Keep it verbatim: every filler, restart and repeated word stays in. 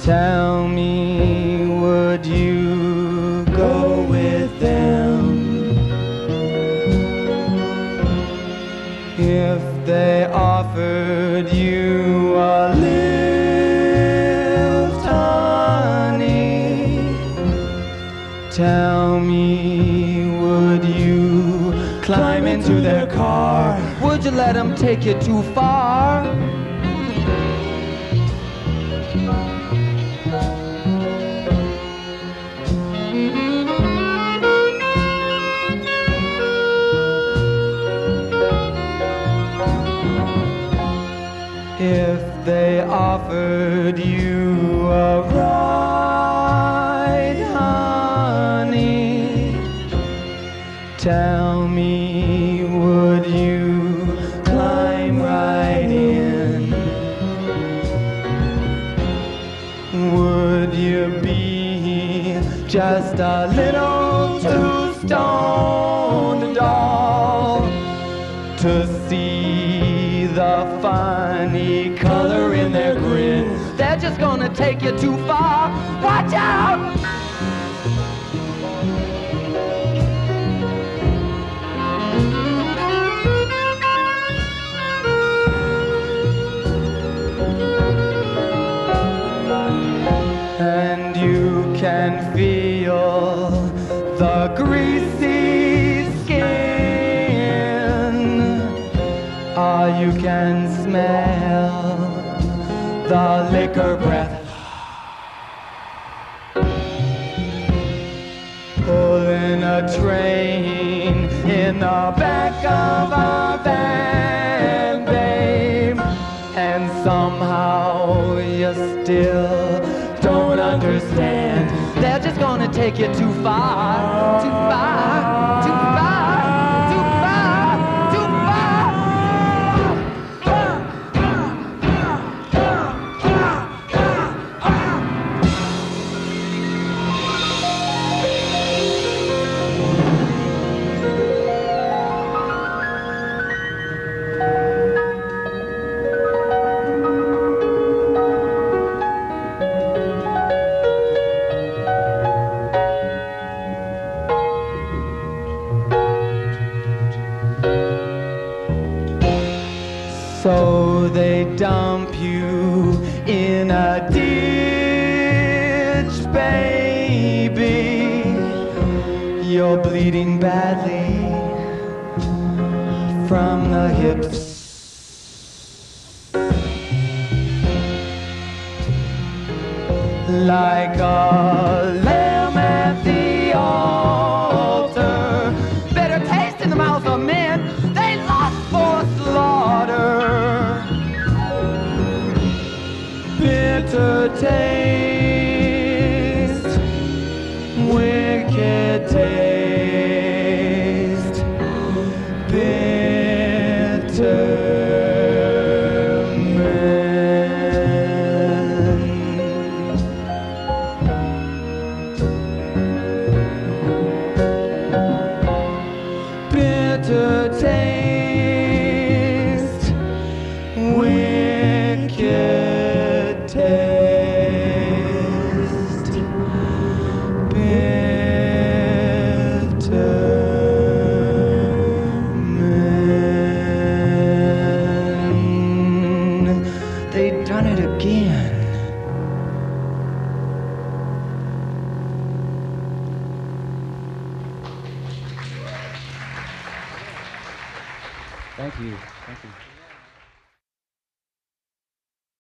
Tell me, would you go with them if they offered you a lift, honey? Tell me, would you climb into their car? Would you let them take you too far? If they offered you a ride, honey, tell me, would you climb right in? Would you be just a little too stoned, doll, to see the funny color in their grin? They're just gonna take you too far. Watch out! And you can feel the greasy skin. Oh, you can smell the liquor breath. Pulling a train in the back of a van, babe. And somehow you still don't understand. They're just gonna take you too far, too far, too far, too far, too So they dump you in a ditch, baby. You're bleeding badly from the hips. Like a lamb at the altar, better taste in the mouth of men, they lost for slaughter. Bitter taste, wicked taste, bitter men. Bitter taste, wicked taste, bitter men. They done it again. Thank you. Thank you.